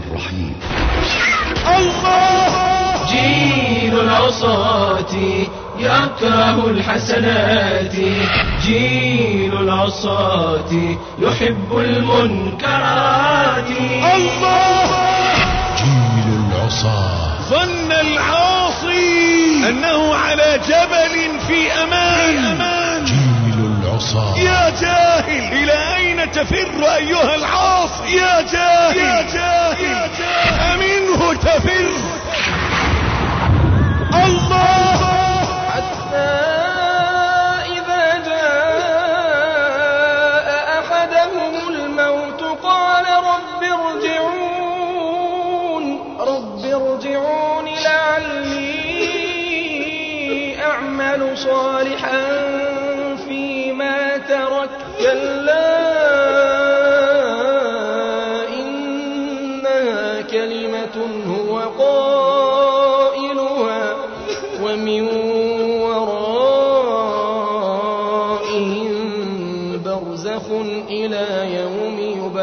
الرحيم. الله. جيل العصاة يكره الحسنات، جيل العصاة يحب المنكرات. الله. جيل العصاة ظن العاصي أنه على جبل في أمان. جيل العصاة. يا جاهل، إلى أين تفر أيها العاصي؟ يا جاهل، أمنه تفر. الله. حتى إذا جاء أحدهم الموت قال رب ارجعون لعلي أعمل صالحا فيما ترك. كلا إنها كلمة هو قائلها ومن ورائهم برزخ إلى يوم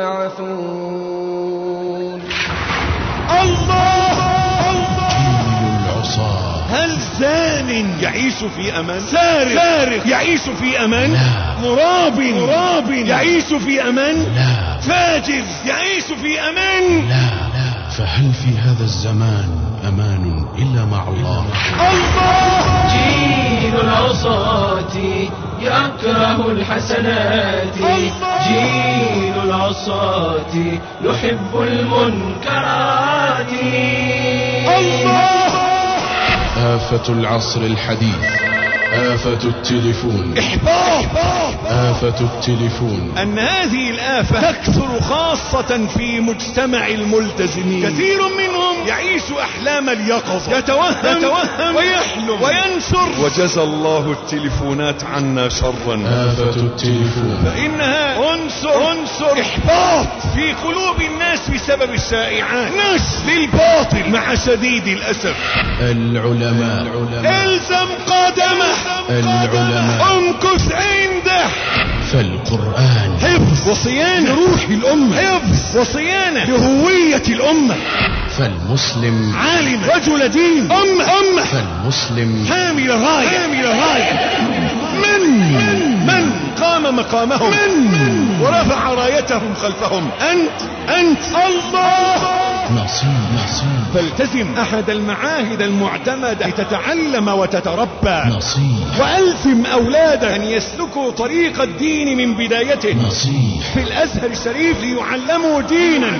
يبعثون. الله. جيل العصاة. هل زان يعيش في أمان؟ سارق يعيش في أمان؟ لا. مراب يعيش في أمان؟ لا. فاجر يعيش في أمان؟ لا. فهل في هذا الزمان أمان إلا مع الله؟ الله. جيل العصاة يكره الحسنات، جيل العصاة يحب المنكرات. الله. آفة العصر الحديث، آفة التليفون، إحباط. آفة التليفون. أن هذه الآفة تكثر خاصة في مجتمع الملتزمين. كثير منهم يعيش أحلام اليقظة، يتوهم ويحلم وينشر. وجزى الله التليفونات عنا شرا. آفة التليفون. فإنها عنصر إحباط في قلوب الناس بسبب الشائعات، نشر للباطل مع شديد الأسف. العلماء. الزم قدمه، العلماء. امكث عنده. فالقرآن حفظ وصيانة لروح الأمة، حفظ وصيانة لهوية الأمة. فالمسلم عالم، رجل دين، أمة. فالمسلم حامل راية. من قام مقامهم، ورفع رايتهم خلفهم. أنت الله. نصيب. فالتزم أحد المعاهد المعتمدة لتتعلم وتتربى. نصيب. وألزم أولادك أن يسلكوا طريق الدين من بدايته. نصيب. في الأزهر الشريف ليعلموا دينا.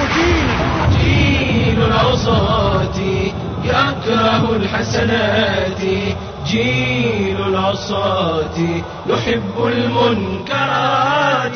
جيل العصاة يكره الحسنات، جيل العصاة يحب المنكرات.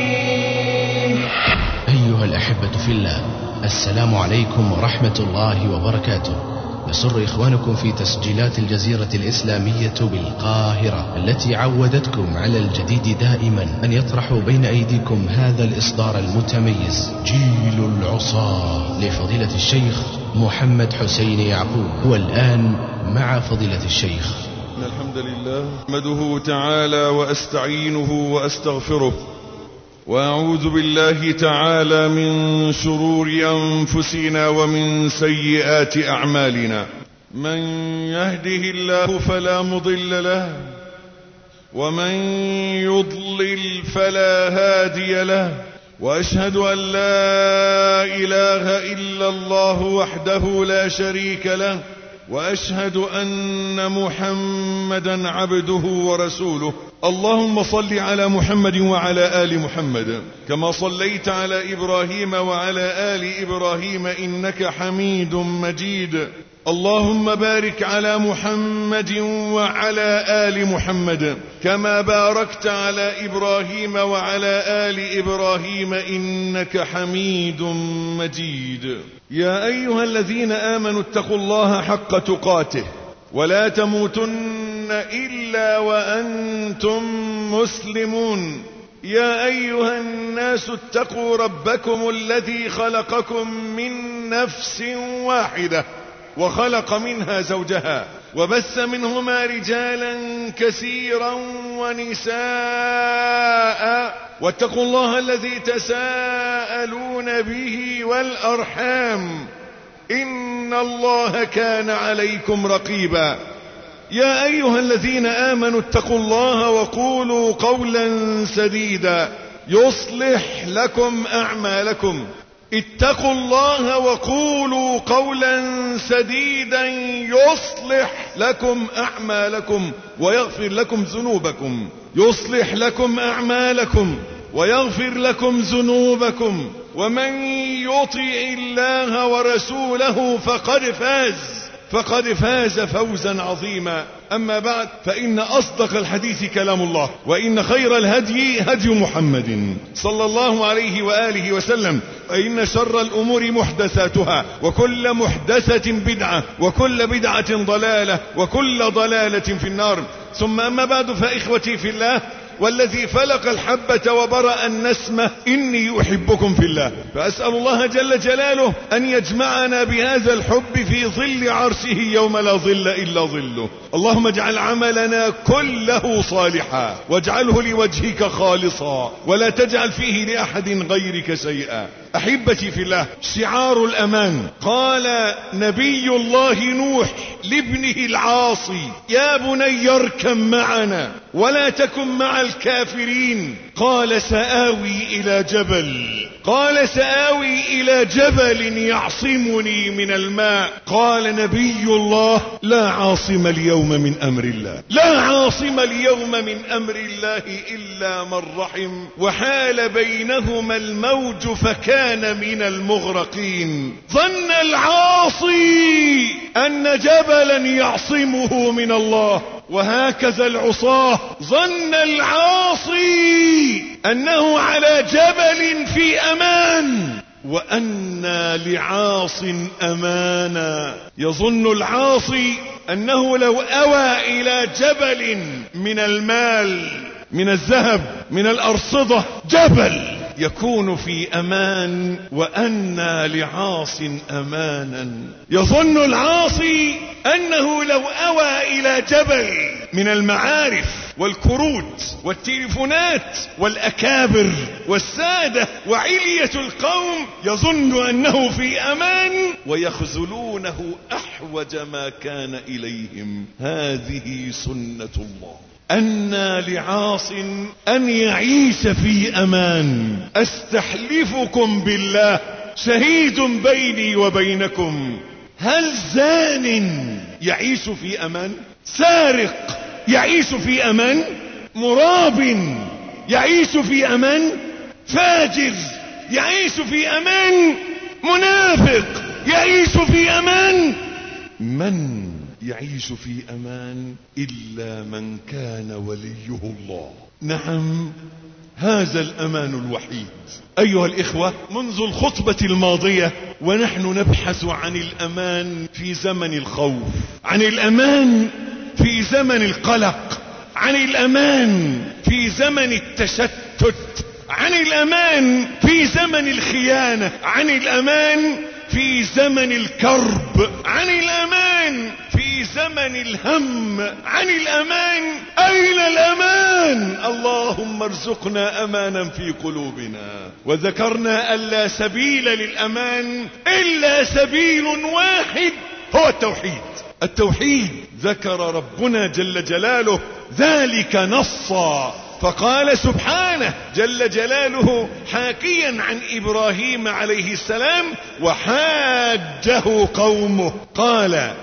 أيها الأحبة في الله، السلام عليكم ورحمة الله وبركاته. يسر إخوانكم في تسجيلات الجزيرة الإسلامية بالقاهرة التي عودتكم على الجديد دائما أن يطرحوا بين أيديكم هذا الإصدار المتميز، جيل العصاة، لفضيلة الشيخ محمد حسين يعقوب. والآن مع فضيلة الشيخ. الحمد لله أحمده تعالى وأستعينه وأستغفره، وأعوذ بالله تعالى من شرور أنفسنا ومن سيئات أعمالنا. من يهده الله فلا مضل له، ومن يضلل فلا هادي له. وأشهد أن لا إله إلا الله وحده لا شريك له، وأشهد أن محمدا عبده ورسوله. اللهم صل على محمد وعلى آل محمد كما صليت على إبراهيم وعلى آل إبراهيم إنك حميد مجيد. اللهم بارك على محمد وعلى آل محمد كما باركت على إبراهيم وعلى آل إبراهيم إنك حميد مجيد. يا أيها الذين آمنوا اتقوا الله حق تقاته ولا تموتن إلا وأنتم مسلمون. يا أيها الناس اتقوا ربكم الذي خلقكم من نفس واحدة وخلق منها زوجها وبث منهما رجالا كثيرا ونساء، واتقوا الله الذي تساءلون به والأرحام إن الله كان عليكم رقيبا. يا أيها الذين آمنوا اتقوا الله وقولوا قولا سديدا يصلح لكم أعمالكم. اتقوا الله وقولوا قولا سديدا يصلح لكم أعمالكم ويغفر لكم ذنوبكم. يصلح لكم أعمالكم ويغفر لكم ذنوبكم. ومن يطع الله ورسوله فقد فاز فوزا عظيما. أما بعد، فإن أصدق الحديث كلام الله، وإن خير الهدي هدي محمد صلى الله عليه وآله وسلم، وإن شر الأمور محدثاتها، وكل محدثة بدعة، وكل بدعة ضلالة، وكل ضلالة في النار. ثم أما بعد، فإخوتي في الله، والذي فلق الحبة وبرأ النسمة إني أحبكم في الله، فأسأل الله جل جلاله أن يجمعنا بهذا الحب في ظل عرشه يوم لا ظل إلا ظله. اللهم اجعل عملنا كله صالحا، واجعله لوجهك خالصا، ولا تجعل فيه لأحد غيرك شيئا. أحبتي في الله، شعار الأمان. قال نبي الله نوح لابنه العاصي: يا بني اركب معنا ولا تكن مع الكافرين. قال سآوي إلى جبل يعصمني من الماء. قال نبي الله: لا عاصم اليوم من أمر الله إلا من رحم. وحال بينهما الموج فكان من المغرقين. ظن العاصي أن جبلا يعصمه من الله، وهكذا العصاة ظن العاصي أنه على جبل في أمان، وأنى لعاص أمانا. يظن العاصي أنه لو أوى إلى جبل من المال، من الذهب، من الأرصدة، جبل يكون في أمان، وأنى لعاص أمانا. يظن العاصي أنه لو أوى إلى جبل من المعارف والكروت والتليفونات والأكابر والسادة وعلية القوم، يظن أنه في أمان، ويخذلونه أحوج ما كان إليهم. هذه سنة الله. أنى لعاص أن يعيش في أمان. أستحلفكم بالله شهيد بيني وبينكم، هل زان يعيش في أمان؟ سارق يعيش في أمان؟ مراب يعيش في أمان؟ فاجر يعيش في أمان؟ منافق يعيش في أمان؟ من يعيش في أمان إلا من كان وليه الله. نعم، هذا الأمان الوحيد. أيها الإخوة، منذ الخطبة الماضية ونحن نبحث عن الأمان في زمن الخوف، عن الأمان في زمن القلق، عن الأمان في زمن التشتت، عن الأمان في زمن الخيانة، عن الأمان في زمن الكرب، عن الأمان في زمن الهم، عن الأمان. أين الأمان؟ اللهم ارزقنا أمانا في قلوبنا. وذكرنا أن لا سبيل للأمان إلا سبيل واحد، هو التوحيد. ذكر ربنا جل جلاله ذلك نصا، فقال سبحانه جل جلاله حاكيا عن إبراهيم عليه السلام: وحاجه قومه قال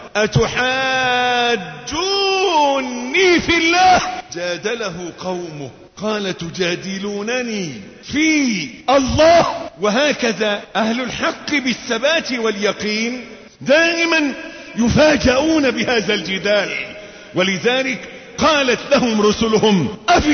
أتحاجوني في الله. جادله قومه قال تجادلونني في الله. وهكذا أهل الحق بالثبات واليقين دائما يفاجؤون بهذا الجدال، ولذلك قالت لهم رسلهم: أفي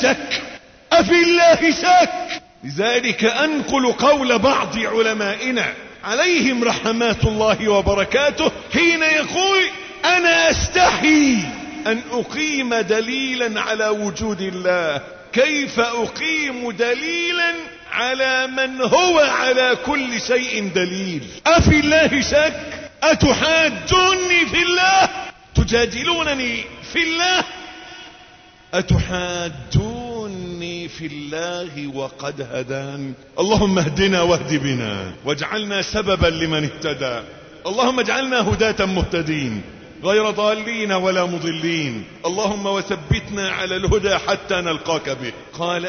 الله شك. لذلك أنقل قول بعض علمائنا عليهم رحمات الله وبركاته حين يقول: أنا أستحي أن أقيم دليلا على وجود الله. كيف أقيم دليلا على من هو على كل شيء دليل؟ أفي الله شك؟ أتحاجوني في الله؟ تجادلونني في الله؟ أتحاجوني في الله وقد هدان. اللهم اهدنا واهد بنا واجعلنا سببا لمن اهتدى. اللهم اجعلنا هداة مهتدين غير ضالين ولا مضلين. اللهم وثبتنا على الهدى حتى نلقاك به. قال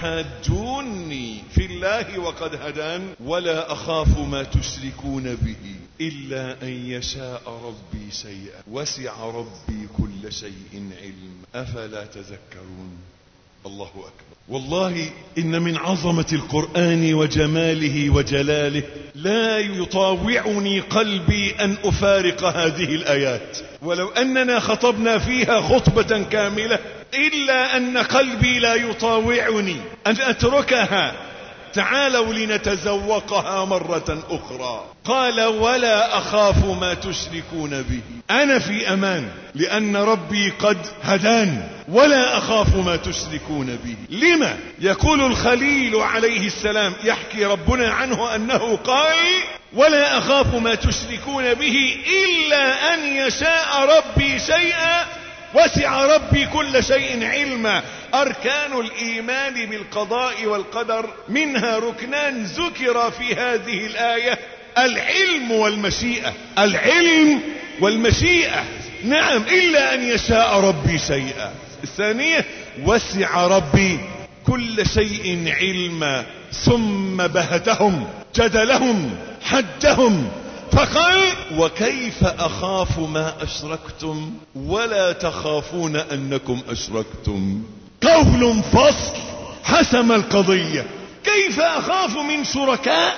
أتحاجوني في الله وقد هدان ولا أخاف ما تشركون به إلا أن يشاء ربي شيئا وسع ربي كل شيء علم أفلا تذكرون. الله أكبر. والله إن من عظمة القرآن وجماله وجلاله لا يطاوعني قلبي أن أفارق هذه الآيات، ولو أننا خطبنا فيها خطبة كاملة إلا أن قلبي لا يطاوعني أن أتركها. تعالوا لنتذوقها مرة أخرى. قال ولا أخاف ما تشركون به. أنا في أمان لأن ربي قد هدان ولا أخاف ما تشركون به. لما؟ يقول الخليل عليه السلام يحكي ربنا عنه أنه قال ولا أخاف ما تشركون به إلا أن يشاء ربي شيئا وسع ربي كل شيء علما. أركان الإيمان بالقضاء والقدر منها ركنان ذكر في هذه الآية: العلم والمشيئة. العلم والمشيئة، نعم، إلا أن يشاء ربي شيئا. الثانية وسع ربي كل شيء علما. ثم بهتهم جدلهم حجهم فقال وكيف أخاف ما أشركتم ولا تخافون أنكم أشركتم. قول فصل حسم القضية. كيف أخاف من شركاء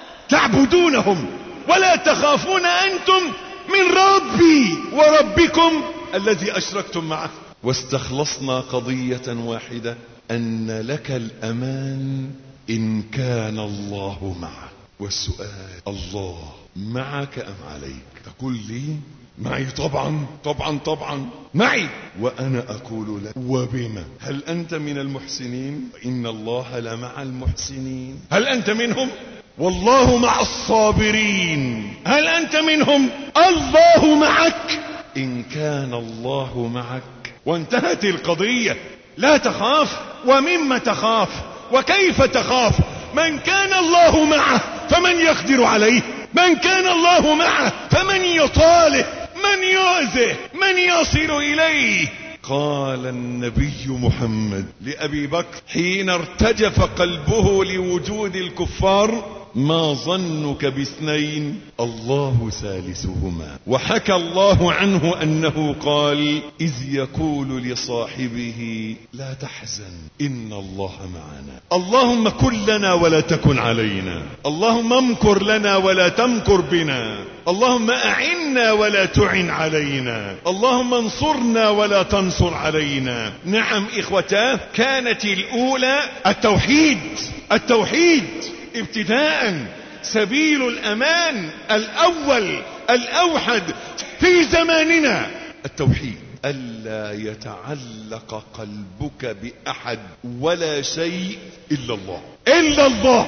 تعبدونهم ولا تخافون أنتم من ربي وربكم الذي أشركتم معه. واستخلصنا قضية واحدة: أن لك الأمان إن كان الله معك. والسؤال: الله معك أم عليك؟ تقول لي معي. طبعا طبعا طبعا معي. وأنا أقول لك وبما؟ هل أنت من المحسنين؟ إن الله لمع المحسنين. هل أنت منهم؟ والله مع الصابرين. هل أنت منهم؟ الله معك. إن كان الله معك وانتهت القضية. لا تخاف. ومما تخاف وكيف تخاف؟ من كان الله معه فمن يقدر عليه؟ من كان الله معه فمن يطاله؟ من يؤذه؟ من يصل إليه؟ قال النبي محمد لأبي بكر حين ارتجف قلبه لوجود الكفار: ما ظنك باثنين الله ثالثهما. وحكى الله عنه أنه قال: إذ يقول لصاحبه لا تحزن إن الله معنا. اللهم كن لنا ولا تكن علينا. اللهم امكر لنا ولا تمكر بنا. اللهم أعنا ولا تعن علينا. اللهم انصرنا ولا تنصر علينا. نعم إخوتاه، كانت الأولى التوحيد. التوحيد ابتداء سبيل الأمان الأول الأوحد في زماننا. التوحيد، ألا يتعلق قلبك بأحد ولا شيء إلا الله. إلا الله.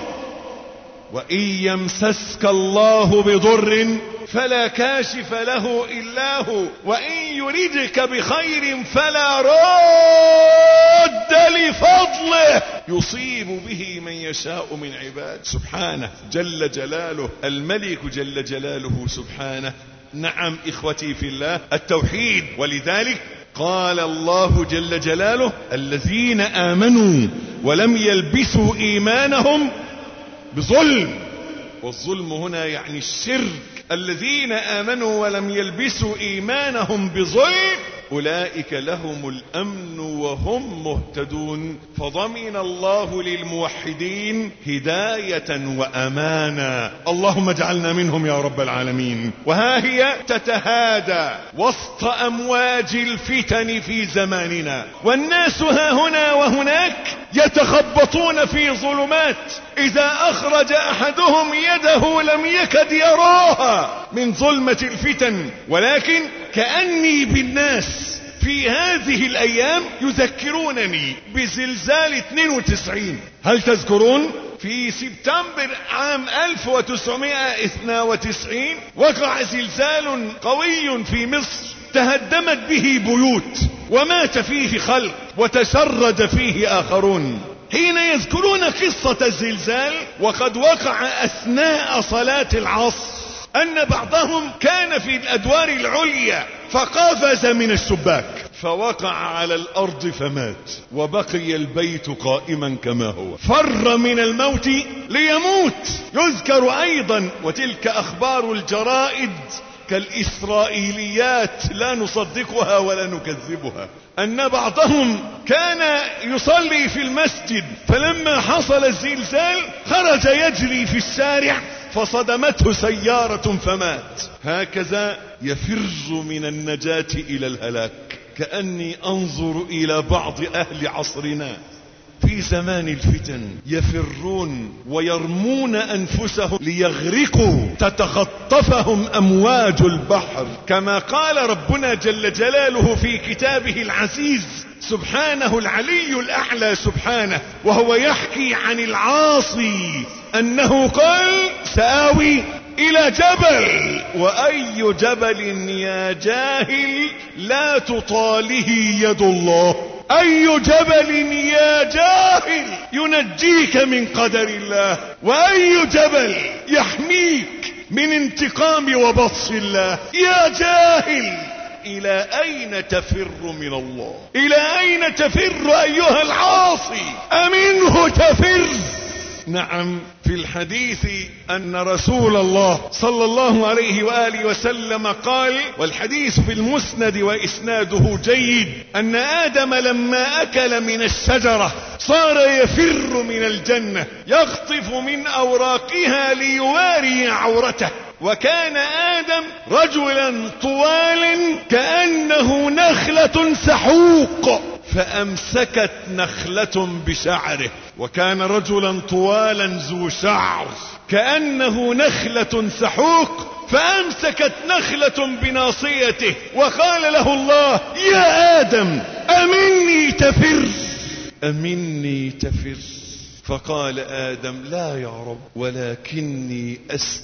وإن يمسسك الله بضر فلا كاشف له إلا هو، وإن يردك بخير فلا راد لفضله يصيب به من يشاء من عباده. سبحانه جل جلاله، الملك جل جلاله سبحانه. نعم إخوتي في الله، التوحيد. ولذلك قال الله جل جلاله: الذين آمنوا ولم يلبسوا إيمانهم بظلم. والظلم هنا يعني الشرك. الذين آمنوا ولم يلبسوا إيمانهم بظلم أولئك لهم الأمن وهم مهتدون. فضمن الله للموحدين هداية وأمانا. اللهم اجعلنا منهم يا رب العالمين. وها هي تتهادى وسط أمواج الفتن في زماننا، والناس ها هنا وهناك يتخبطون في ظلمات إذا أخرج أحدهم يده لم يكد يراها من ظلمة الفتن. ولكن كأني بالناس في هذه الأيام يذكرونني بزلزال 92. هل تذكرون؟ في سبتمبر عام 1992 وقع زلزال قوي في مصر تهدمت به بيوت ومات فيه خلق وتشرد فيه آخرون. حين يذكرون قصة الزلزال وقد وقع أثناء صلاة العصر أن بعضهم كان في الأدوار العليا فقفز من الشباك فوقع على الأرض فمات، وبقي البيت قائما كما هو، فر من الموت ليموت. يذكر أيضا، وتلك أخبار الجرائد كالإسرائيليات لا نصدقها ولا نكذبها، أن بعضهم كان يصلي في المسجد فلما حصل الزلزال خرج يجري في الشارع فصدمته سيارة فمات. هكذا يفر من النجاة إلى الهلاك. كأني أنظر إلى بعض أهل عصرنا في زمان الفتن يفرون ويرمون أنفسهم ليغرقوا تتخطفهم أمواج البحر، كما قال ربنا جل جلاله في كتابه العزيز سبحانه العلي الأعلى سبحانه وهو يحكي عن العاصي أنه قال سآوي إلى جبل، وأي جبل يا جاهل لا تطاله يد الله، أي جبل يا جاهل ينجيك من قدر الله، وأي جبل يحميك من انتقام وبطش الله. يا جاهل إلى أين تفر من الله؟ إلى أين تفر أيها العاصي؟ أمنه تفر؟ نعم، في الحديث أن رسول الله صلى الله عليه وآله وسلم قال، والحديث في المسند وإسناده جيد، أن آدم لما أكل من الشجرة صار يفر من الجنة يخطف من أوراقها ليواري عورته، وكان آدم رجلا طوالا كأنه نخلة سحوق فأمسكت نخلة بشعره، وكان رجلا طوالا ذو شعر كأنه نخلة سحوق فأمسكت نخلة بناصيته، وقال له الله يا آدم أمني تفر، أمني تفر. فقال آدم لا يا رب ولكني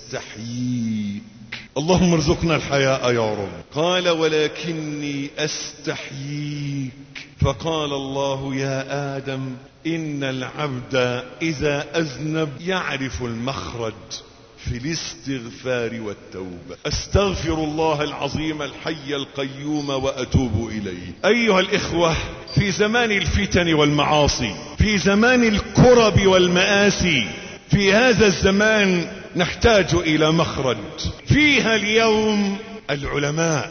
أستحييك، اللهم ارزقنا الحياء يا رب. قال ولكني أستحييك. فقال الله يا آدم إن العبد إذا أذنب يعرف المخرج في الاستغفار والتوبة، أستغفر الله العظيم الحي القيوم وأتوب إليه. أيها الإخوة، في زمان الفتن والمعاصي، في زمان الكرب والمآسي، في هذا الزمان نحتاج إلى مخرج. فيها اليوم العلماء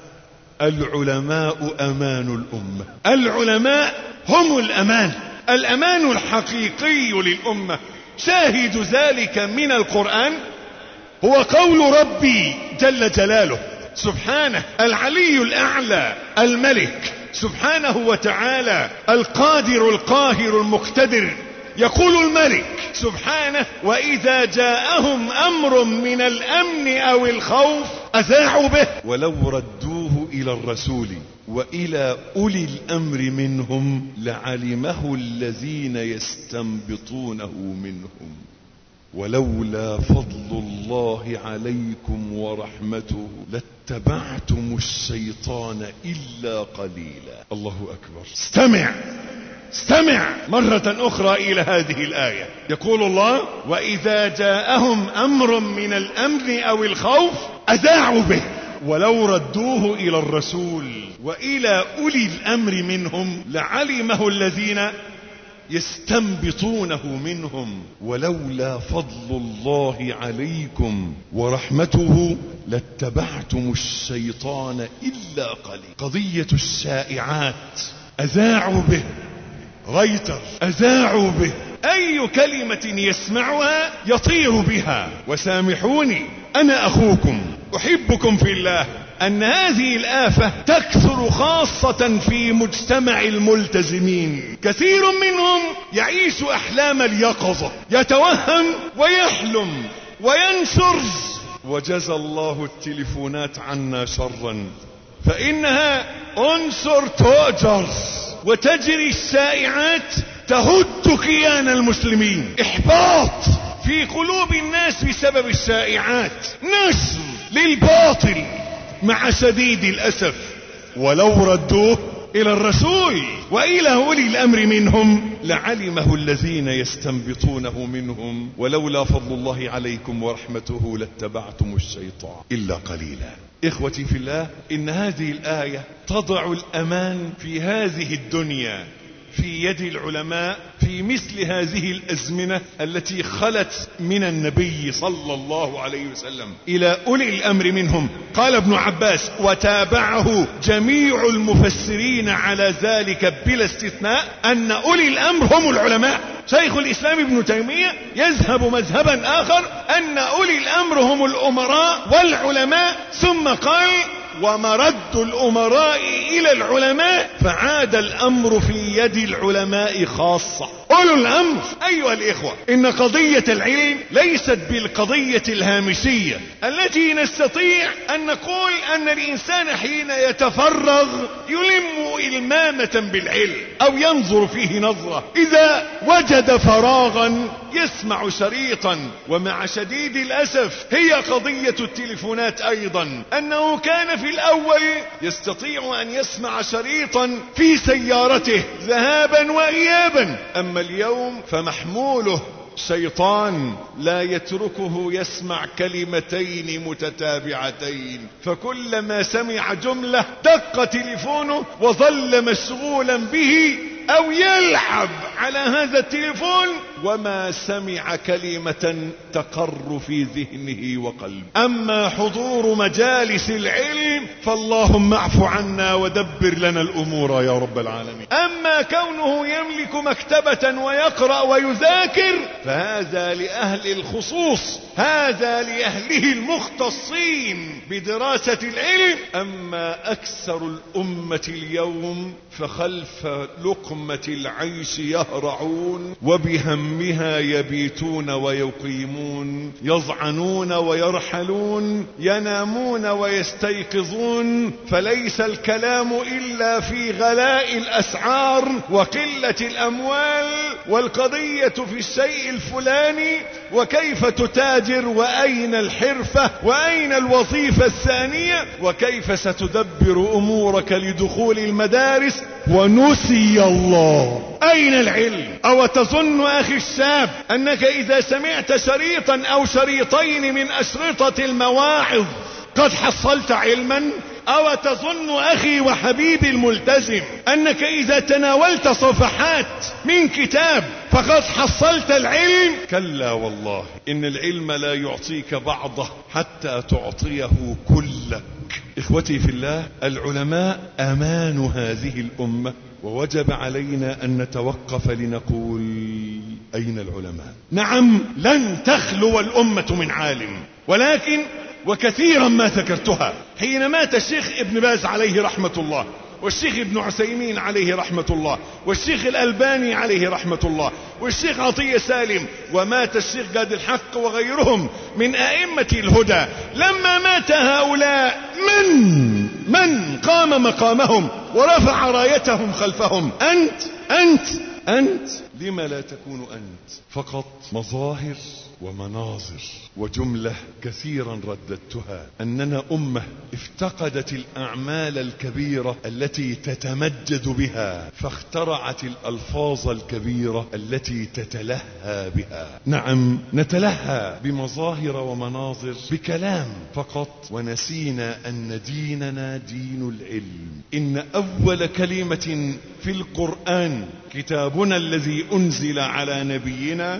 أمان الأمة، العلماء هم الأمان الحقيقي للأمة. شاهد ذلك من القرآن هو قول ربي جل جلاله سبحانه العلي الأعلى الملك سبحانه وتعالى القادر القاهر المقتدر. يقول الملك سبحانه وإذا جاءهم أمر من الأمن أو الخوف أذاعوا به ولو ردوه إلى الرسول وإلى أولي الأمر منهم لعلمه الذين يستنبطونه منهم ولولا فضل الله عليكم ورحمته لاتبعتم الشيطان إلا قليلا. الله أكبر. استمع مرة أخرى إلى هذه الآية. يقول الله وإذا جاءهم أمر من الأمن أو الخوف أذاعوا به ولو ردوه إلى الرسول وإلى أولي الأمر منهم لعلمه الذين يستنبطونه منهم ولولا فضل الله عليكم ورحمته لاتبعتم الشيطان إلا قليلا. قضية الشائعات أذاعوا به، غيتر أذاعوا به، أي كلمة يسمعها يطير بها. وسامحوني أنا أخوكم أحبكم في الله أن هذه الآفة تكثر خاصة في مجتمع الملتزمين. كثير منهم يعيش أحلام اليقظة، يتوهم ويحلم وينشر. وجزى الله التلفونات عنا شرا فإنها أنصر تؤجر، وتجري الشائعات تهد كيان المسلمين. إحباط في قلوب الناس بسبب الشائعات، نشر للباطل مع شديد الأسف ولو ردوه إلى الرسول وإلى أولي الأمر منهم لعلمه الذين يستنبطونه منهم ولولا فضل الله عليكم ورحمته لاتبعتم الشيطان إلا قليلا. إخوتي في الله، إن هذه الآية تضع الأمان في هذه الدنيا في يد العلماء في مثل هذه الأزمنة التي خلت من النبي صلى الله عليه وسلم إلى أولي الأمر منهم. قال ابن عباس وتابعه جميع المفسرين على ذلك بلا استثناء أن أولي الأمر هم العلماء. شيخ الإسلام ابن تيمية يذهب مذهبا آخر أن أولي الأمر هم الأمراء والعلماء، ثم قال ومرد الأمراء إلى العلماء فعاد الأمر في يد العلماء خاصة. أولو الأمر أيها الإخوة، إن قضية العلم ليست بالقضية الهامشية التي نستطيع أن نقول أن الإنسان حين يتفرغ يلم إلمامة بالعلم أو ينظر فيه نظرة، إذا وجد فراغا يسمع شريطا. ومع شديد الأسف هي قضية التليفونات أيضا، أنه كان في الأول يستطيع أن يسمع شريطا في سيارته ذهابا وإيابا، أما اليوم فمحموله شيطان لا يتركه يسمع كلمتين متتابعتين، فكلما سمع جملة دق تليفونه وظل مشغولا به أو يلعب على هذا التليفون وما سمع كلمة تقر في ذهنه وقلبه. أما حضور مجالس العلم فاللهم اعف عنا ودبر لنا الأمور يا رب العالمين. أما كونه يملك مكتبة ويقرأ ويذاكر فهذا لأهل الخصوص، هذا لأهله المختصين بدراسة العلم. أما أكثر الأمة اليوم فخلف لقمة العيش يهرعون وبهمها يبيتون ويقيمون، يضعنون ويرحلون، ينامون ويستيقظون، فليس الكلام إلا في غلاء الأسعار وقلة الأموال، والقضية في الشيء الفلاني وكيف تتاجر وأين الحرفة وأين الوظيفة الثانية وكيف ستدبر أمورك لدخول المدارس، ونسي الله. أين العلم؟ أو تظن أخي الشاب أنك إذا سمعت شريطا أو شريطين من أشرطة المواعظ قد حصلت علما؟ أو تظن أخي وحبيبي الملتزم أنك إذا تناولت صفحات من كتاب فقد حصلت العلم؟ كلا والله، إن العلم لا يعطيك بعضه حتى تعطيه كلك. إخوتي في الله، العلماء أمان هذه الأمة، ووجب علينا أن نتوقف لنقول أين العلماء؟ نعم، لن تخلو الأمة من عالم، ولكن وكثيرا ما ذكرتها حين مات الشيخ ابن باز عليه رحمة الله، والشيخ ابن عثيمين عليه رحمة الله، والشيخ الألباني عليه رحمة الله، والشيخ عطية سالم، ومات الشيخ قاد الحق وغيرهم من أئمة الهدى. لما مات هؤلاء من قام مقامهم ورفع رايتهم خلفهم؟ أنت لما لا تكون أنت؟ فقط مظاهر ومناظر وجملة كثيرا رددتها، أننا أمة افتقدت الأعمال الكبيرة التي تتمجد بها، فاخترعت الألفاظ الكبيرة التي تتلهى بها. نعم، نتلهى بمظاهر ومناظر بكلام فقط، ونسينا أن ديننا دين العلم. إن أول كلمة في القرآن كتابنا الذي أنزل على نبينا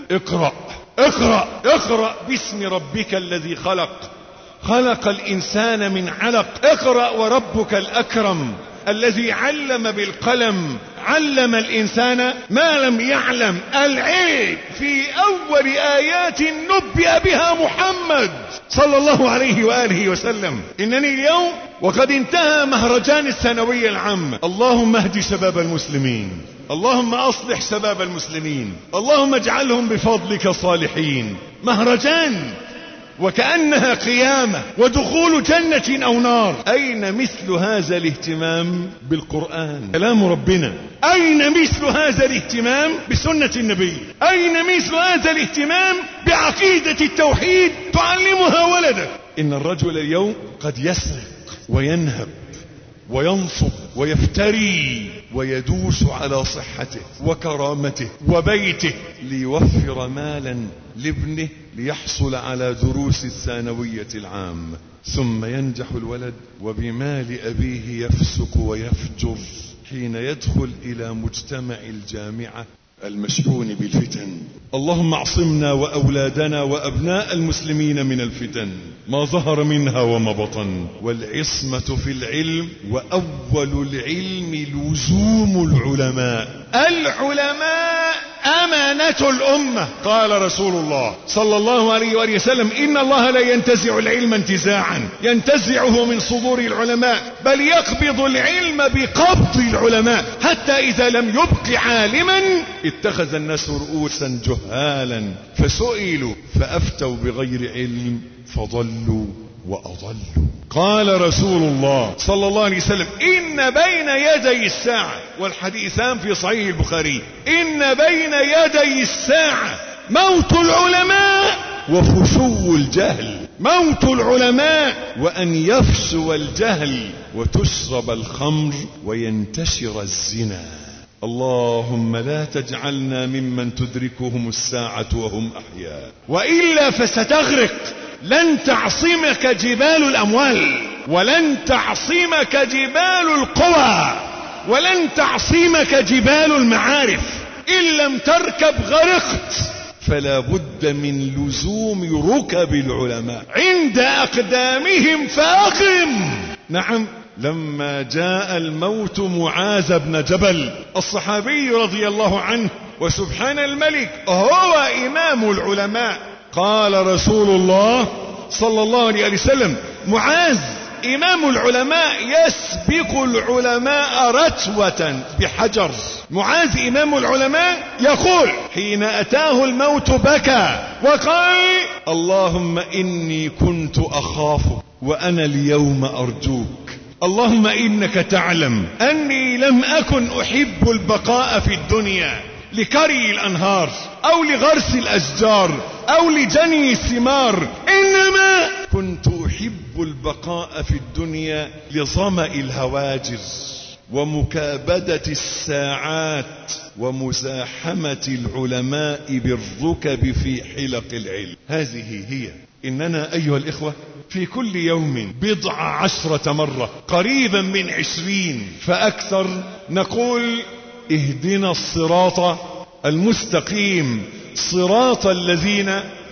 اقرأ باسم ربك الذي خلق الإنسان من علق. اقرأ وربك الأكرم الذي علم بالقلم، علم الإنسان ما لم يعلم. العلم في أول آيات نبئ بها محمد صلى الله عليه وآله وسلم. إنني اليوم وقد انتهى مهرجان الثانوية العامة، اللهم اهد شباب المسلمين، اللهم أصلح شباب المسلمين، اللهم اجعلهم بفضلك صالحين. مهرجان وكأنها قيامة ودخول جنة أو نار. أين مثل هذا الاهتمام بالقرآن كلام ربنا؟ أين مثل هذا الاهتمام بسنة النبي؟ أين مثل هذا الاهتمام بعقيدة التوحيد تعلمها ولدك؟ إن الرجل اليوم قد يسرق وينهب وينصب ويفتري ويدوس على صحته وكرامته وبيته ليوفر مالا لابنه ليحصل على دروس الثانوية العامة، ثم ينجح الولد وبمال أبيه يفسق ويفجر حين يدخل إلى مجتمع الجامعة المشحون بالفتن. اللهم اعصمنا وأولادنا وأبناء المسلمين من الفتن ما ظهر منها وما بطن. والعصمة في العلم، وأول العلم لزوم العلماء. العلماء أمانة الأمة. قال رسول الله صلى الله عليه وآله وسلم: إن الله لا ينتزع العلم انتزاعا ينتزعه من صدور العلماء، بل يقبض العلم بقبض العلماء، حتى إذا لم يبق عالما اتخذ الناس رؤوسا جهالا فسئلوا فأفتوا بغير علم فضلوا وأضلوا. قال رسول الله صلى الله عليه وسلم: إن بين يدي الساعة، والحديثان في صحيح البخاري، إن بين يدي الساعة موت العلماء وفشو الجهل. موت العلماء، وأن يفسو الجهل وتشرب الخمر وينتشر الزنا. اللهم لا تجعلنا ممن تدركهم الساعة وهم أحياء، وإلا فستغرق. لن تعصمك جبال الأموال، ولن تعصمك جبال القوى، ولن تعصمك جبال المعارف. إن لم تركب غرقت. فلا بد من لزوم ركب العلماء عند أقدامهم فأقم. نعم، لما جاء الموت معاذ بن جبل الصحابي رضي الله عنه، وسبحان الملك هو إمام العلماء، قال رسول الله صلى الله عليه وسلم: معاذ إمام العلماء يسبق العلماء رتوة بحجر. معاذ إمام العلماء يقول حين أتاه الموت بكى وقال: اللهم إني كنت أخافك وأنا اليوم أرجوك. اللهم إنك تعلم أني لم أكن أحب البقاء في الدنيا لكري الأنهار أو لغرس الأشجار أو لجني الثمار، إنما كنت أحب البقاء في الدنيا لظمأ الهواجر ومكابدة الساعات ومزاحمة العلماء بالركب في حلق العلم. هذه هي. إننا أيها الإخوة في كل يوم 10 مرة، قريبا من 20 فأكثر، نقول: اهدنا الصراط المستقيم صراط الذين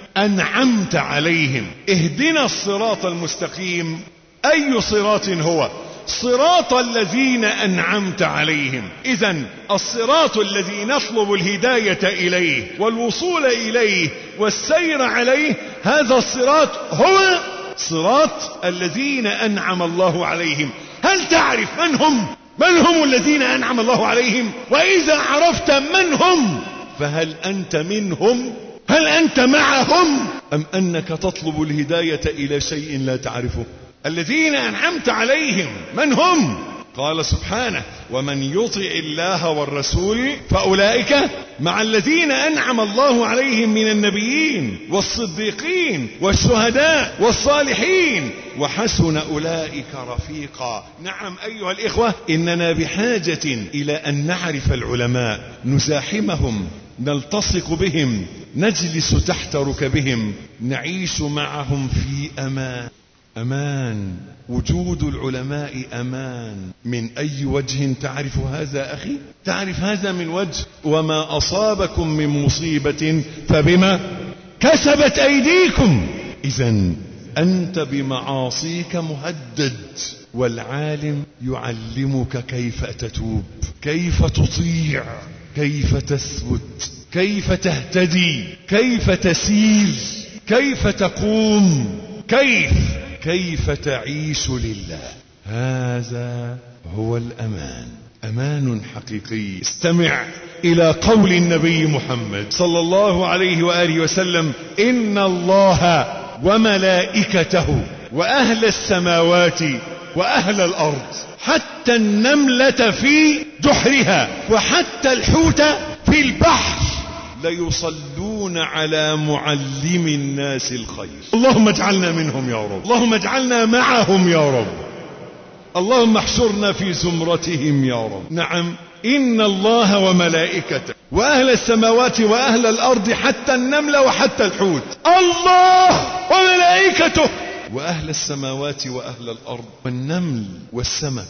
أنعمت عليهم. اهدنا الصراط المستقيم. أي صراط هو؟ صراط الذين أنعمت عليهم. إذن الصراط الذي نطلب الهداية إليه والوصول إليه والسير عليه، هذا الصراط هو صراط الذين أنعم الله عليهم. هل تعرف من هم؟ من هم الذين أنعم الله عليهم؟ وإذا عرفت من هم فهل أنت منهم؟ هل أنت معهم؟ أم أنك تطلب الهداية إلى شيء لا تعرفه؟ الذين أنعمت عليهم من هم؟ قال سبحانه: ومن يطع الله والرسول فأولئك مع الذين أنعم الله عليهم من النبيين والصديقين والشهداء والصالحين وحسن أولئك رفيقا. نعم أيها الإخوة، إننا بحاجة إلى أن نعرف العلماء، نزاحمهم، نلتصق بهم، نجلس تحت ركبهم، نعيش معهم في أمان. وجود العلماء أمان. من أي وجه تعرف هذا أخي؟ تعرف هذا من وجه: وما أصابكم من مصيبة فبما كسبت أيديكم. إذن أنت بمعاصيك مهدد، والعالم يعلمك كيف تتوب، كيف تطيع، كيف تثبت، كيف تهتدي، كيف تسير، كيف تقوم، كيف تعيش لله. هذا هو الأمان، أمان حقيقي. استمع إلى قول النبي محمد صلى الله عليه وآله وسلم: إن الله وملائكته وأهل السماوات وأهل الأرض، حتى النملة في جحرها وحتى الحوت في البحر، ليصلون على معلم الناس الخير. اللهم اجعلنا منهم يا رب، اللهم اجعلنا معهم يا رب. اللهم احشرنا في زمرتهم يا رب. نعم، إن الله وملائكته وأهل السماوات وأهل الأرض حتى النمل وحتى الحوت، الله وملائكته وأهل السماوات وأهل الأرض والنمل والسمك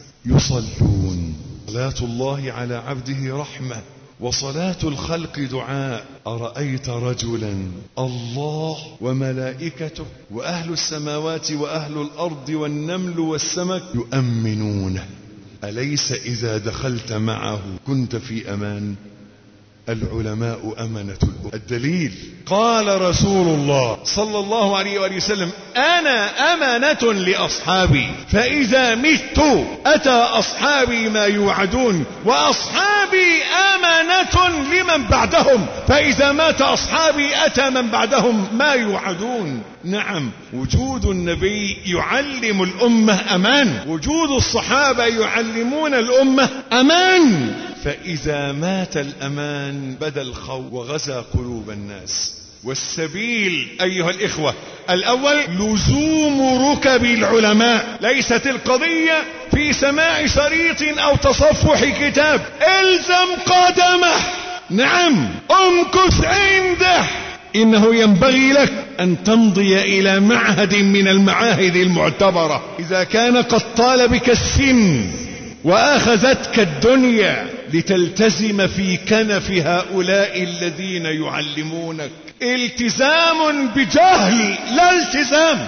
يصلون. صلاة الله على عبده رحمة، وصلاة الخلق دعاء. أرأيت رجلا الله وملائكته وأهل السماوات وأهل الأرض والنمل والسمك يؤمنونه، أليس إذا دخلت معه كنت في أمان؟ العلماء أمنة الأمة. الدليل قال رسول الله صلى الله عليه وآله وسلم: أنا أمانة لأصحابي، فإذا مت أتى أصحابي ما يوعدون، وأصحابي أمانة لمن بعدهم، فإذا مات أصحابي أتى من بعدهم ما يوعدون. نعم، وجود النبي يعلم الأمة أمان، وجود الصحابة يعلمون الأمة أمان، فإذا مات الأمان بدا الخوف وغزا قلوب الناس. والسبيل أيها الإخوة الأول لزوم ركب العلماء، ليست القضية في سماع شريط أو تصفح كتاب، الزم قدمه، نعم امكث عنده. إنه ينبغي لك أن تمضي إلى معهد من المعاهد المعتبرة إذا كان قد طال بك السن وأخذتك الدنيا، لتلتزم في كنف هؤلاء الذين يعلمونك. التزام بجهل لا التزام،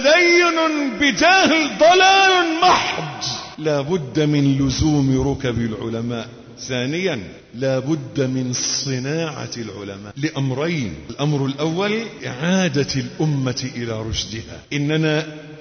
تدين بجهل ضلال محض. لا بد من لزوم ركب العلماء. ثانيا لا بد من صناعة العلماء لأمرين. الأمر الأول إعادة الأمة إلى رشدها. إننا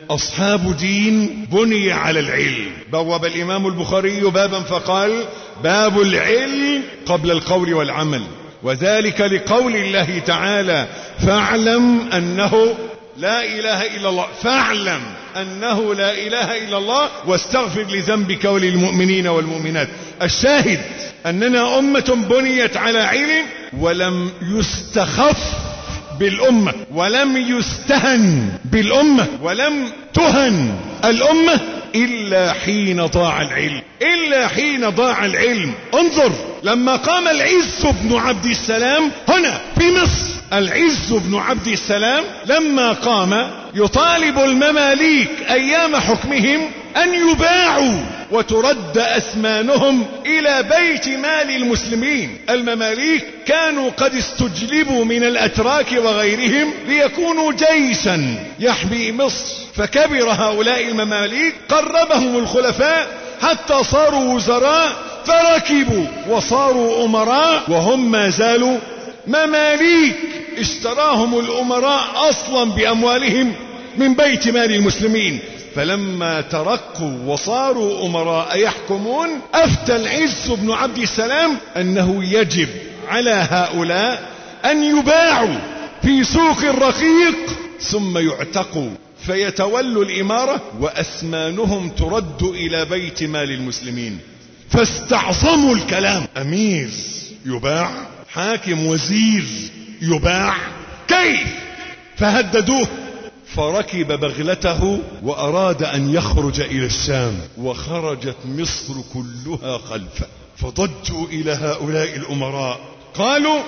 أصحاب دين بني على العلم. بوب الإمام البخاري بابا فقال: باب العلم قبل القول والعمل، وذلك لقول الله تعالى: فاعلم أنه لا إله إلا الله، فاعلم أنه لا إله إلا الله واستغفر لذنبك وللمؤمنين والمؤمنات. الشاهد أننا أمة بنيت على علم، ولم يستخف بالأمة، ولم يستهن بالأمة، ولم تهن الأمة إلا حين ضاع العلم، إلا حين ضاع العلم. انظر لما قام العز بن عبد السلام هنا في مصر، العز بن عبد السلام لما قام يطالب المماليك أيام حكمهم أن يباعوا وترد أثمانهم إلى بيت مال المسلمين. المماليك كانوا قد استجلبوا من الأتراك وغيرهم ليكونوا جيشا يحمي مصر، فكبر هؤلاء المماليك، قربهم الخلفاء حتى صاروا وزراء، فركبوا وصاروا أمراء وهم ما زالوا مماليك. اشتراهم الأمراء أصلا بأموالهم من بيت مال المسلمين. فلما ترقوا وصاروا أمراء يحكمون، أفتى العز بن عبد السلام أنه يجب على هؤلاء أن يباعوا في سوق الرقيق ثم يعتقوا، فيتولوا الإمارة وأثمانهم ترد إلى بيت مال المسلمين. فاستعظموا الكلام. أمير يباع، حاكم وزير يباع، كيف؟ فهددوه، فركب بغلته وأراد أن يخرج إلى الشام، وخرجت مصر كلها خلفه. فضجوا إلى هؤلاء الأمراء، قالوا: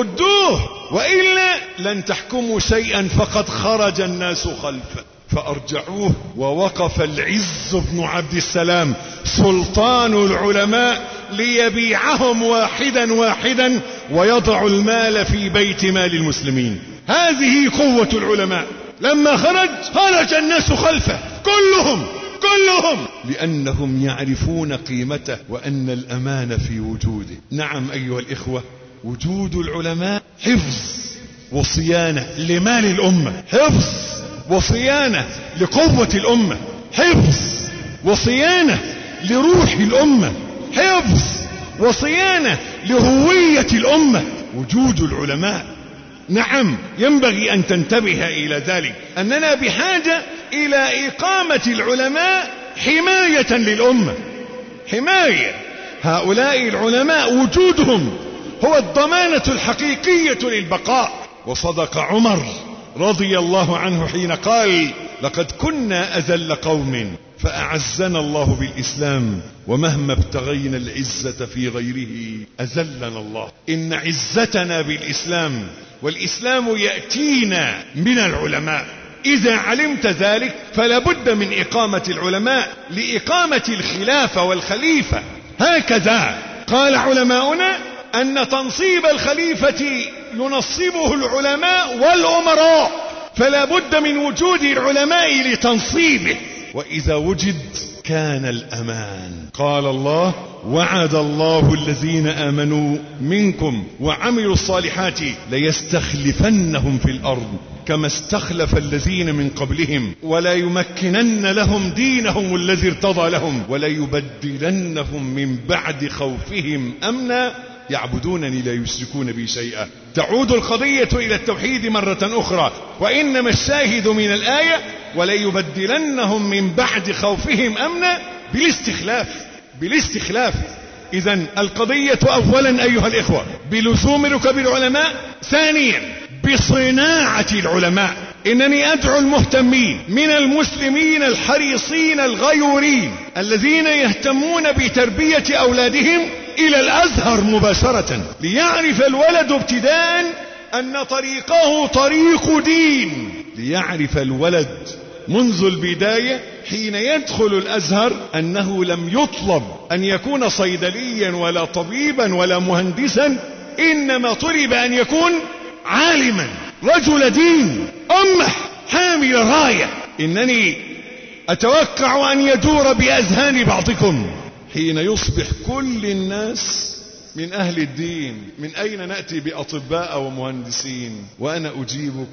ردوه وإلا لن تحكموا شيئا، فقد خرج الناس خلفه. فأرجعوه، ووقف العز بن عبد السلام سلطان العلماء ليبيعهم واحدا واحدا ويضع المال في بيت مال المسلمين. هذه قوة العلماء. لما خرج الناس خلفه كلهم لأنهم يعرفون قيمته وأن الأمان في وجوده. نعم أيها الإخوة، وجود العلماء حفظ وصيانة لمال الأمة، حفظ وصيانة لقوة الأمة، حفظ وصيانة لروح الأمة، حفظ وصيانة لهوية الأمة. وجود العلماء، نعم ينبغي أن تنتبه إلى ذلك، أننا بحاجة إلى إقامة العلماء حماية للأمة، حماية. هؤلاء العلماء وجودهم هو الضمانة الحقيقية للبقاء. وصدق عمر رضي الله عنه حين قال: لقد كنا أذل قوم فأعزنا الله بالإسلام ومهما ابتغينا العزة في غيره أذلنا الله. إن عزتنا بالإسلام، والإسلام يأتينا من العلماء. إذا علمت ذلك فلا بد من إقامة العلماء لإقامة الخلافة والخليفة. هكذا قال علماؤنا أن تنصيب الخليفة ينصبه العلماء والأمراء، فلا بد من وجود العلماء لتنصيبه، وإذا وجد كان الأمان. قال الله: وعد الله الذين آمنوا منكم وعملوا الصالحات ليستخلفنهم في الأرض كما استخلف الذين من قبلهم ولا يمكنن لهم دينهم الذي ارتضى لهم ولا يبدلنهم من بعد خوفهم أمنا يعبدونني لا يشركون بي شيئا. تعود القضية إلى التوحيد مرة أخرى، وإنما الشاهد من الآية ولا يبدلنهم من بعد خوفهم أمنا بالاستخلاف. إذن القضية أولا أيها الإخوة بلزوم ركب العلماء، ثانيا بصناعة العلماء. إنني أدعو المهتمين من المسلمين الحريصين الغيورين الذين يهتمون بتربية أولادهم إلى الأزهر مباشرة، ليعرف الولد ابتداء أن طريقه طريق دين، ليعرف الولد منذ البداية حين يدخل الأزهر أنه لم يطلب أن يكون صيدليا ولا طبيبا ولا مهندسا، إنما طلب أن يكون عالما رجل دين أمة حامل راية. إنني أتوقع أن يدور بأذهان بعضكم حين يصبح كل الناس من أهل الدين، من أين نأتي بأطباء ومهندسين؟ وأنا أجيبك: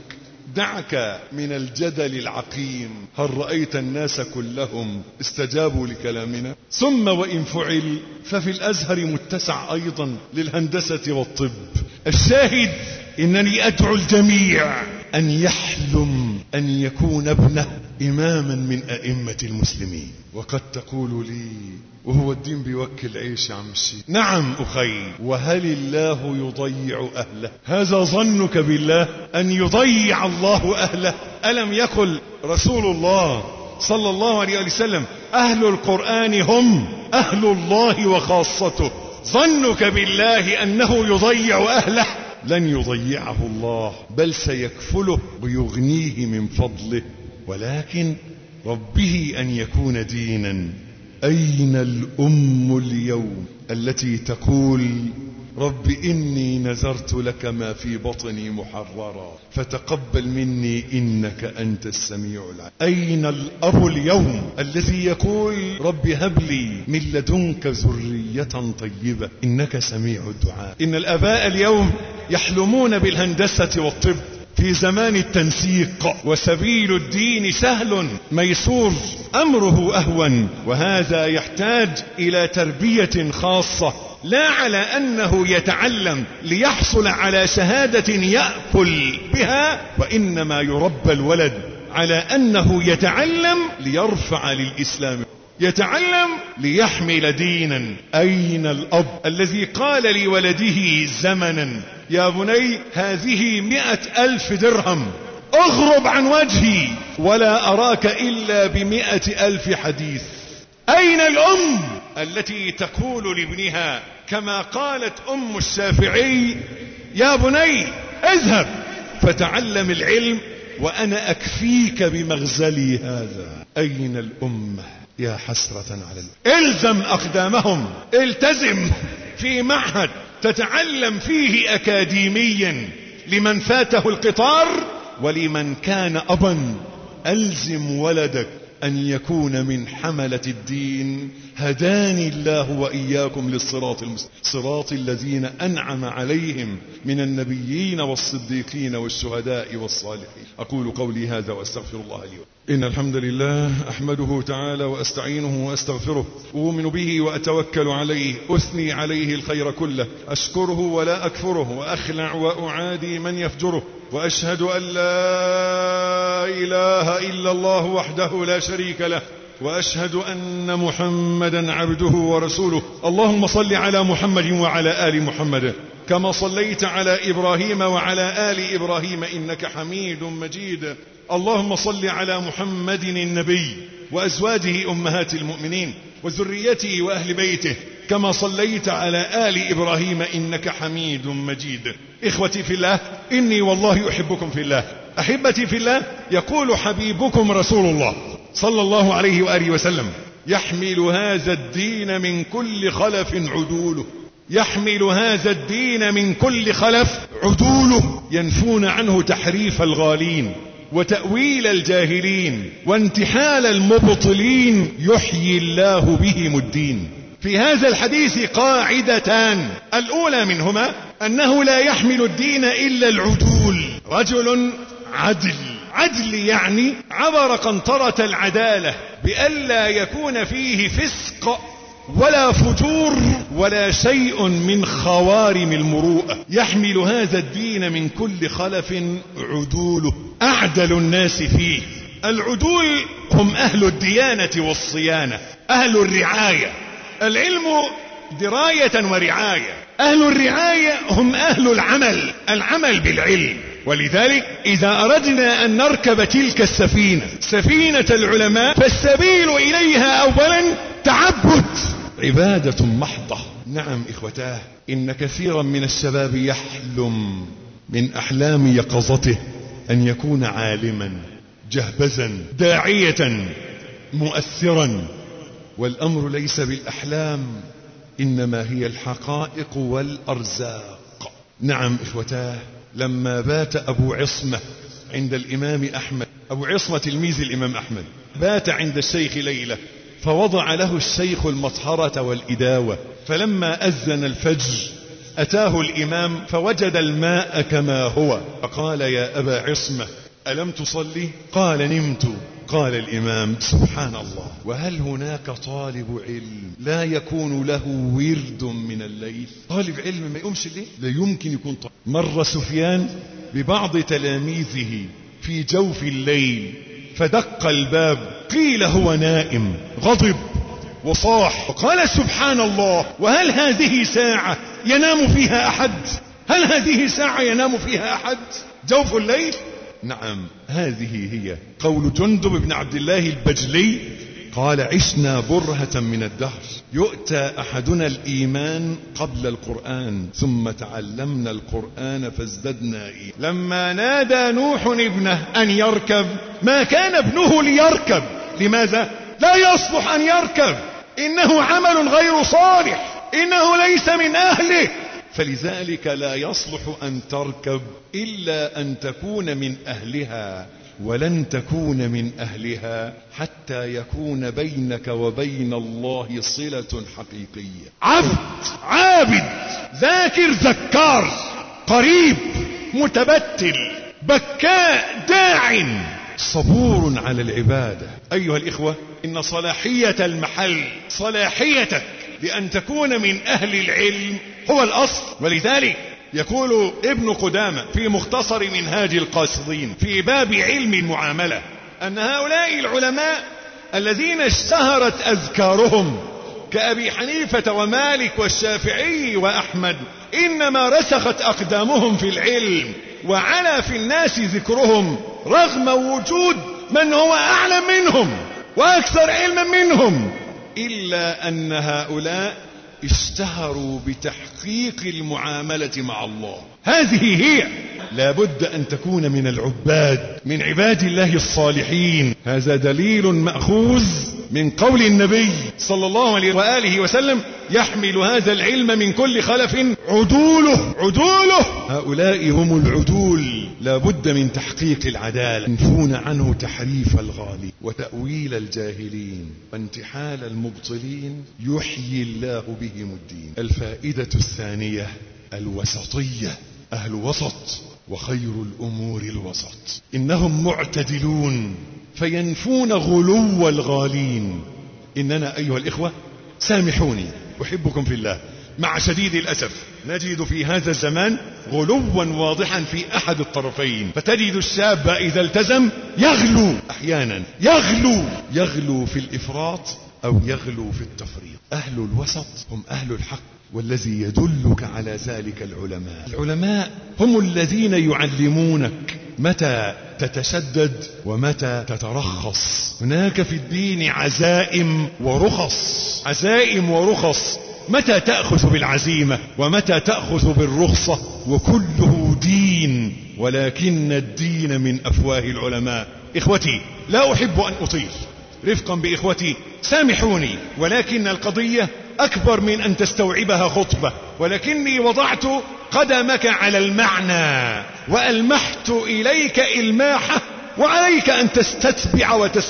دعك من الجدل العقيم، هل رأيت الناس كلهم استجابوا لكلامنا؟ ثم وإن فعل ففي الأزهر متسع أيضا للهندسة والطب. الشاهد إنني أدعو الجميع أن يحلم أن يكون ابنه إماما من أئمة المسلمين. وقد تقول لي: وهو الدين بيوكل عيش يا عمشي؟ نعم أخي، وهل الله يضيع أهله؟ هذا ظنك بالله أن يضيع الله أهله؟ ألم يقل رسول الله صلى الله عليه وسلم: أهل القرآن هم أهل الله وخاصته؟ ظنك بالله أنه يضيع أهله؟ لن يضيعه الله، بل سيكفله ويغنيه من فضله، ولكن ربه أن يكون دينا. أين الأم اليوم التي تقول: رب إني نذرت لك ما في بطني محررا فتقبل مني إنك أنت السميع العليم؟ أين الأب اليوم الذي يقول: رب هب لي من لدنك ذرية طيبة إنك سميع الدعاء؟ إن الآباء اليوم يحلمون بالهندسة والطب في زمان التنسيق، وسبيل الدين سهل ميسور أمره أهون، وهذا يحتاج إلى تربية خاصة، لا على أنه يتعلم ليحصل على شهادة يأكل بها، وإنما يربى الولد على أنه يتعلم ليرفع للإسلام، يتعلم ليحمل دينا. أين الأب الذي قال لولده زمنا: يا بني هذه 100,000 درهم، اغرب عن وجهي ولا أراك إلا ب100,000 حديث؟ أين الأم التي تقول لابنها كما قالت أم الشافعي: يا بني اذهب فتعلم العلم وأنا أكفيك بمغزلي هذا؟ أين الأمة؟ يا حسرة على الزم أقدامهم، التزم في معهد تتعلم فيه أكاديميا لمن فاته القطار، ولمن كان أبا ألزم ولدك أن يكون من حملة الدين. هداني الله وإياكم للصراط المستقيم، صراط الذين أنعم عليهم من النبيين والصديقين والشهداء والصالحين. أقول قولي هذا وأستغفر الله لي. إن الحمد لله أحمده تعالى وأستعينه وأستغفره، أؤمن به وأتوكل عليه، أثني عليه الخير كله، أشكره ولا أكفره، وأخلع وأعادي من يفجره، وأشهد أن لا إله إلا الله وحده لا شريك له، وأشهد أن محمدا عبده ورسوله. اللهم صل على محمد وعلى آل محمد كما صليت على إبراهيم وعلى آل إبراهيم إنك حميد مجيد. اللهم صل على محمد النبي وأزواجه أمهات المؤمنين وذريته وأهل بيته كما صليت على آل إبراهيم إنك حميد مجيد. إخوتي في الله، إني والله أحبكم في الله. أحبتي في الله، يقول حبيبكم رسول الله صلى الله عليه وآله وسلم: يحمل هذا الدين من كل خلف عدوله، يحمل هذا الدين من كل خلف عدوله، ينفون عنه تحريف الغالين وتأويل الجاهلين وانتحال المبطلين، يحيي الله بهم الدين. في هذا الحديث قاعدتان، الأولى منهما أنه لا يحمل الدين إلا العدول، رجل عدل يعني عبر قنطرة العدالة بألا يكون فيه فسق ولا فجور ولا شيء من خوارم المروءة. يحمل هذا الدين من كل خلف عدوله، أعدل الناس فيه. العدول هم أهل الديانة والصيانة، أهل الرعاية. العلم دراية ورعاية، أهل الرعاية هم أهل العمل بالعلم. ولذلك إذا أردنا أن نركب تلك السفينة، سفينة العلماء، فالسبيل إليها أولا تعبد، عبادة محضة. نعم إخوتاه، إن كثيرا من الشباب يحلم من أحلام يقظته أن يكون عالما جهبزا داعية مؤثرا، والأمر ليس بالأحلام، إنما هي الحقائق والأرزاق. نعم إخوتاه، لما بات أبو عصمة عند الإمام أحمد، أبو عصمة تلميذ الإمام أحمد، بات عند الشيخ ليلة، فوضع له الشيخ المطهرة والإداوة، فلما أذن الفجر أتاه الإمام فوجد الماء كما هو، فقال: يا أبا عصمة ألم تصلي؟ قال: نمت. قال الإمام: سبحان الله، وهل هناك طالب علم لا يكون له ورد من الليل؟ طالب علم ما يقومش الليل؟ لا يمكن يكون طالب. مر سفيان ببعض تلاميذه في جوف الليل فدق الباب، قيل هو نائم، غضب وصاح وقال: سبحان الله، وهل هذه ساعة ينام فيها أحد؟ هل هذه ساعة ينام فيها أحد؟ جوف الليل. نعم، هذه هي. قول جندب بن عبد الله البجلي قال: عشنا برهة من الدهر، يؤتى أحدنا الإيمان قبل القرآن، ثم تعلمنا القرآن فازددنا إيمان. لما نادى نوح ابنه أن يركب، ما كان ابنه ليركب. لماذا؟ لا يصلح أن يركب، إنه عمل غير صالح، إنه ليس من أهله، فلذلك لا يصلح أن تركب إلا أن تكون من أهلها، ولن تكون من أهلها حتى يكون بينك وبين الله صلة حقيقية. عابد، ذاكر ذكار، قريب، متبتل، بكاء، داع، صبور على العبادة. أيها الإخوة، إن صلاحية المحل، صلاحيتك لأن تكون من أهل العلم هو الأصل. ولذلك يقول ابن قدامة في مختصر منهاج القاصدين في باب علم المعاملة أن هؤلاء العلماء الذين اشتهرت أذكارهم كأبي حنيفة ومالك والشافعي وأحمد، إنما رسخت أقدامهم في العلم وعلى في الناس ذكرهم رغم وجود من هو أعلم منهم وأكثر علما منهم، إلا أن هؤلاء اشتهروا بتحقيق المعاملة مع الله. هذه هي، لابد أن تكون من العباد، من عباد الله الصالحين. هذا دليل مأخوذ من قول النبي صلى الله عليه وآله وسلم: يحمل هذا العلم من كل خلف عدوله. هؤلاء هم العدول، لابد من تحقيق العدالة، ينفون عنه تحريف الغالي وتأويل الجاهلين وانتحال المبطلين، يحيي الله بهم الدين. الفائدة الثانية الوسطية، أهل وسط، وخير الأمور الوسط. إنهم معتدلون فينفون غلو الغالين. إننا أيها الإخوة، سامحوني، أحبكم في الله، مع شديد الأسف نجد في هذا الزمان غلوا واضحا في أحد الطرفين، فتجد الشاب إذا التزم يغلو، أحيانا يغلو في الإفراط أو يغلو في التفريط. أهل الوسط هم أهل الحق، والذي يدلك على ذلك العلماء هم الذين يعلمونك متى تتشدد ومتى تترخص. هناك في الدين عزائم ورخص. متى تأخذ بالعزيمة ومتى تأخذ بالرخصة، وكله دين، ولكن الدين من أفواه العلماء. إخوتي، لا أحب أن أطيل، رفقا بإخوتي سامحوني، ولكن القضية أكبر من أن تستوعبها خطبة، ولكني وضعت قدمك على المعنى وألمحت إليك إلماحة، وعليك أن تستتبع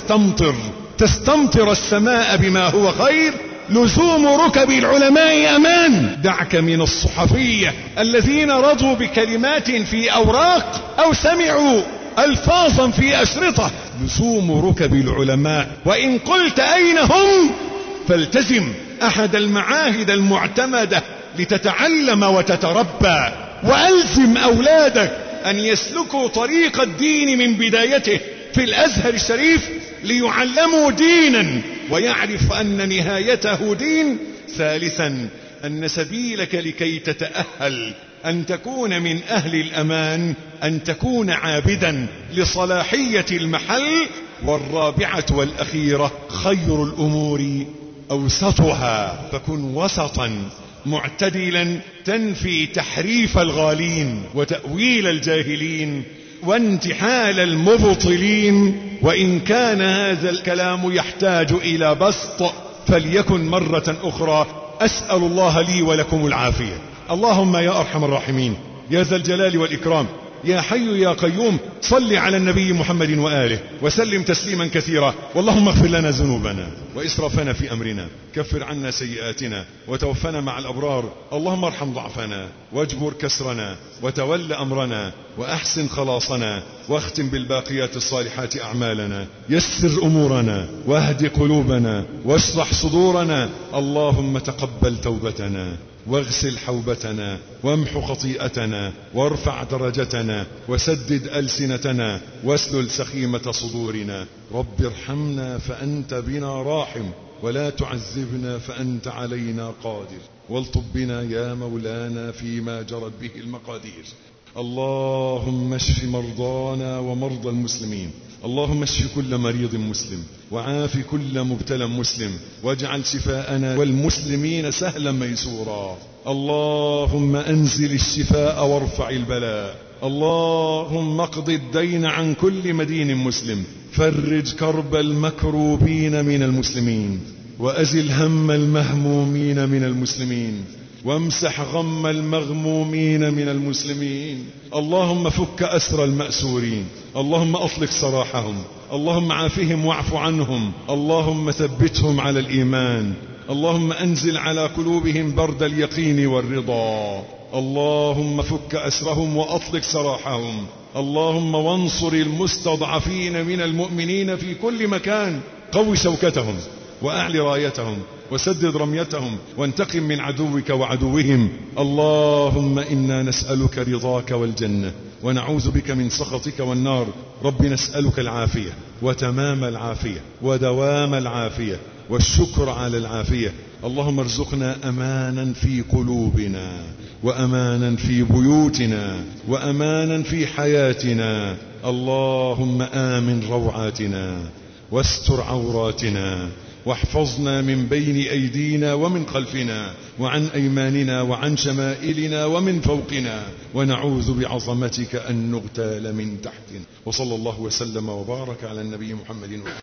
وتستمطر السماء بما هو خير. لزوم ركب العلماء أمان. دعك من الصحفية الذين رضوا بكلمات في أوراق أو سمعوا ألفاظا في أشرطة. لزوم ركب العلماء، وإن قلت أين هم فالتزم أحد المعاهد المعتمدة لتتعلم وتتربى، وألزم أولادك أن يسلكوا طريق الدين من بدايته في الأزهر الشريف ليعلموا دينا ويعرف أن نهايته دين. ثالثا، أن سبيلك لكي تتأهل أن تكون من أهل الأمان أن تكون عابدا لصلاحية المحل. والرابعة والأخيرة، خير الأمور أوسطها، فكن وسطا معتدلا تنفي تحريف الغالين وتأويل الجاهلين وانتحال المبطلين. وإن كان هذا الكلام يحتاج إلى بسط فليكن مرة أخرى. أسأل الله لي ولكم العافية. اللهم يا أرحم الراحمين، يا ذا الجلال والإكرام، يا حي يا قيوم، صل على النبي محمد وآله وسلم تسليما كثيرا. واللهم اغفر لنا ذنوبنا وإسرافنا في أمرنا، كفر عنا سيئاتنا وتوفنا مع الأبرار. اللهم ارحم ضعفنا واجبر كسرنا وتول أمرنا وأحسن خلاصنا، واختم بالباقيات الصالحات أعمالنا. يسر أمورنا واهد قلوبنا واشرح صدورنا. اللهم تقبل توبتنا واغسل حوبتنا وامح خطيئتنا وارفع درجتنا وسدد ألسنتنا واسلل سخيمة صدورنا. رب ارحمنا فأنت بنا راحم، ولا تعذبنا فأنت علينا قادر، والطب بنا يا مولانا فيما جرت به المقادير. اللهم اشف مرضانا ومرضى المسلمين، اللهم اشف كل مريض مسلم وعاف كل مبتلى مسلم، واجعل شفاءنا والمسلمين سهلا ميسورا. اللهم انزل الشفاء وارفع البلاء. اللهم اقض الدين عن كل مدين مسلم، فرج كرب المكروبين من المسلمين، وأزل هم المهمومين من المسلمين، وامسح غم المغمومين من المسلمين. اللهم فك أسر المأسورين، اللهم أطلق سراحهم، اللهم عافهم واعف عنهم، اللهم ثبتهم على الإيمان، اللهم أنزل على قلوبهم برد اليقين والرضا. اللهم فك أسرهم وأطلق سراحهم، اللهم وانصر المستضعفين من المؤمنين في كل مكان. قو شوكتهم وأعل رايتهم وسدد رميتهم، وانتقم من عدوك وعدوهم. اللهم إنا نسألك رضاك والجنة، ونعوذ بك من سخطك والنار. رب نسألك العافية وتمام العافية ودوام العافية والشكر على العافية. اللهم ارزقنا أمانا في قلوبنا، وأمانا في بيوتنا، وأمانا في حياتنا. اللهم آمن روعاتنا واستر عوراتنا، واحفظنا من بين أيدينا ومن خلفنا وعن أيماننا وعن شمائلنا ومن فوقنا، ونعوذ بعظمتك أن نغتال من تحتنا. وصلى الله وسلم وبارك على النبي محمد.